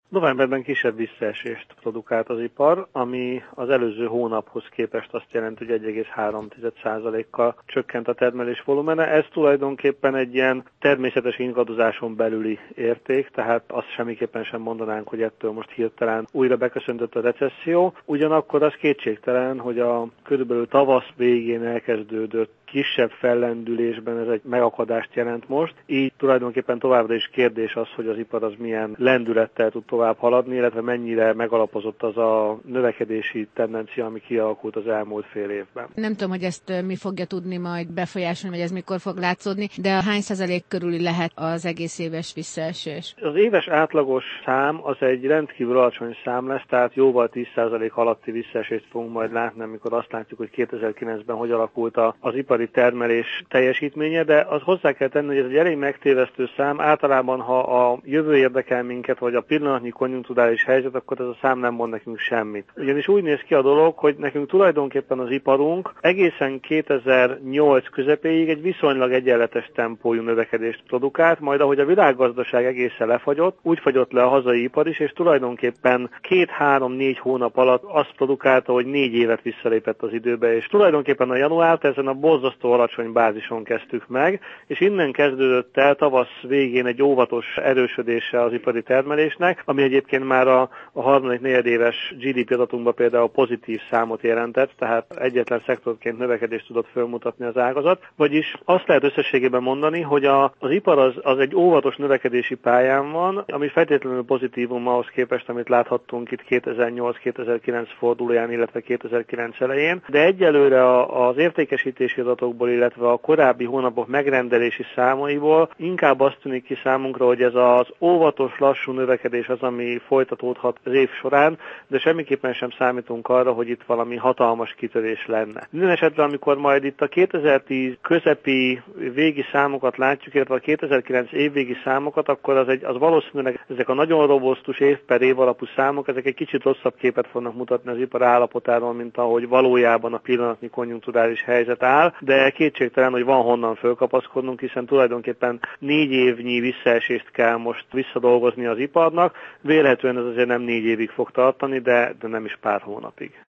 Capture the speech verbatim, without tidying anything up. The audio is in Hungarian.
Novemberben kisebb visszaesést produkált az ipar, ami az előző hónaphoz képest azt jelenti, hogy egy egész három százalékkal csökkent a termelés volumene. Ez tulajdonképpen egy ilyen természetes ingadozáson belüli érték, tehát azt semmiképpen sem mondanánk, hogy ettől most hirtelen újra beköszöntött a recesszió. Ugyanakkor az kétségtelen, hogy a körülbelül tavasz végén elkezdődött kisebb fellendülésben ez egy megakadást jelent most, így tulajdonképpen továbbra is kérdés az, hogy az ipar az milyen lendülettel tud tovább haladni, illetve mennyire megalapozott az a növekedési tendencia, ami kialakult az elmúlt fél évben. Nem tudom, hogy ezt mi fogja tudni majd befolyásolni, vagy ez mikor fog látszódni, de hány százalék körüli lehet az egész éves visszaesés? Az éves átlagos szám az egy rendkívül alacsony szám lesz, tehát jóval tíz százalék alatti visszaesést fogunk majd látni, amikor azt látjuk, hogy kétezer-kilencben hogy alakult az ipari termelés teljesítménye, de az hozzá kell tenni, hogy ez egy elég megtévesztő szám. Általában, ha a jövő érdekel minket, vagy a pillanatnyi konjunkturális helyzet, akkor ez a szám nem mond nekünk semmit. Ugyanis úgy néz ki a dolog, hogy nekünk tulajdonképpen az iparunk egészen kétezer-nyolc közepéig egy viszonylag egyenletes tempójú növekedést produkált, majd ahogy a világgazdaság egészen lefagyott, úgy fagyott le a hazai ipar is, és tulajdonképpen két-három-négy hónap alatt azt produkálta, hogy négy évet visszalépett az időbe, és tulajdonképpen a januárt ezen a borzasztó alacsony bázison kezdtük meg, és innen kezdődött el tavasz végén egy óvatos erősödése az ipari termelésnek, ami egyébként már a, a harmadik negyedéves gé dé pé adatunkban például pozitív számot jelentett, tehát egyetlen szektorként növekedést tudott fölmutatni az ágazat, vagyis azt lehet összességében mondani, hogy a, az ipar az, az egy óvatos növekedési pályán van, ami feltétlenül pozitívum ahhoz képest, amit láthattunk itt kétezer-nyolc-kétezer-kilenc fordulóján, illetve kétezer-kilenc elején, de egyelőre az értékesítési adatokból, illetve a korábbi hónapok megrendelési számaiból inkább azt tűnik ki számunkra, hogy ez az óvatos, lassú növekedés az, ami folytatódhat az év során, de semmiképpen sem számítunk arra, hogy itt valami hatalmas kitörés lenne. Minden esetben, amikor majd itt a kétezer-tíz közepi végi számokat látjuk, illetve a kétezer-kilenc évvégi számokat, akkor az, egy, az valószínűleg ezek a nagyon robusztus év per év alapú számok, ezek egy kicsit rosszabb képet fognak mutatni az ipar állapotáról, mint ahogy valójában a pillanatnyi konjunkturális helyzet áll, de kétségtelen, hogy van honnan fölkapaszkodnunk, hiszen tulajdonképpen négy évnyi visszaesést kell most visszadolgozni az iparnak. Vélhetően ez azért nem négy évig fog tartani, de, de nem is pár hónapig.